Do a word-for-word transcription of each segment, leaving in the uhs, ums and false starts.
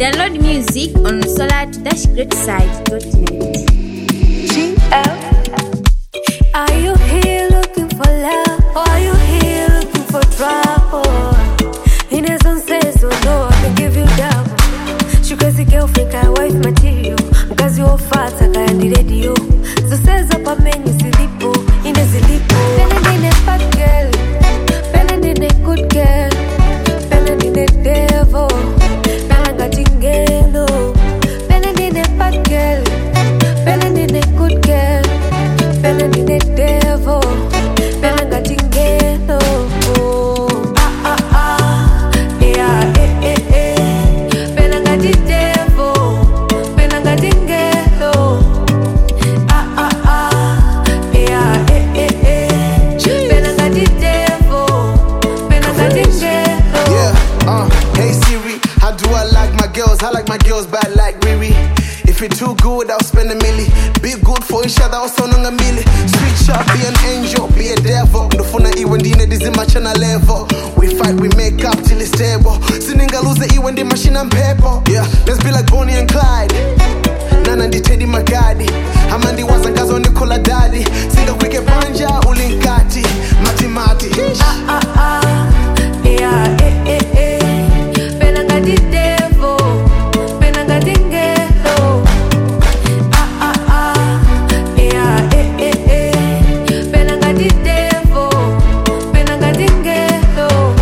Download music on solar dash great site dot net. G L. Are you here looking for love? Or are you here looking for trouble? In a sun says, oh no, I can give you double. Shukazi girlfriend, I wife material. Mkazi wa fata, kaya ndi radio. So says up a menu, silipo, in a silipo. Pena in a fat girl, pena in a good girl, pena in a devil, pena gatingelo. Pena in a fat girl, pena in a good girl, pena in a devil, pena gatingelo. Ah ah ah, yeah eh eh eh, pena gatingelo, pena gatingelo. Ah ah ah, yeah eh eh eh, pena gatingelo, pena gatingelo. Yeah, uh, hey Siri, how do I like my girls? I like my girls bad like Riri. If you're too good, I'll spend a milli. Be good for each other, also nung a milli. Street sharp, be an angel, be a devil. The phone I even dine, this is my channel level. We fight, we make up till it's stable. Sininga lose the E when the machine and paper. Yeah, let's be like Bonnie and Clyde. Nana ndi Teddy Magadi. Amandi wazangazo Nicola Daddy. Singa kwike panja, ulinkati. Mati mati. Ah ah ah, yeah eh eh eh, pena gadi devil, pena gadi ngelo. Ah ah ah, yeah eh eh eh, pena gadi devil, pena gadi ngelo.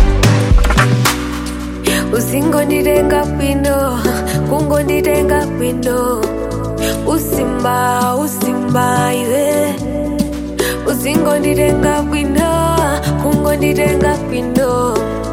Usingo ndirenga pino, kungo ndirenga pino. Usimba, usimba iwe. Usingo ndirenga pino, kungo ndirenga pino.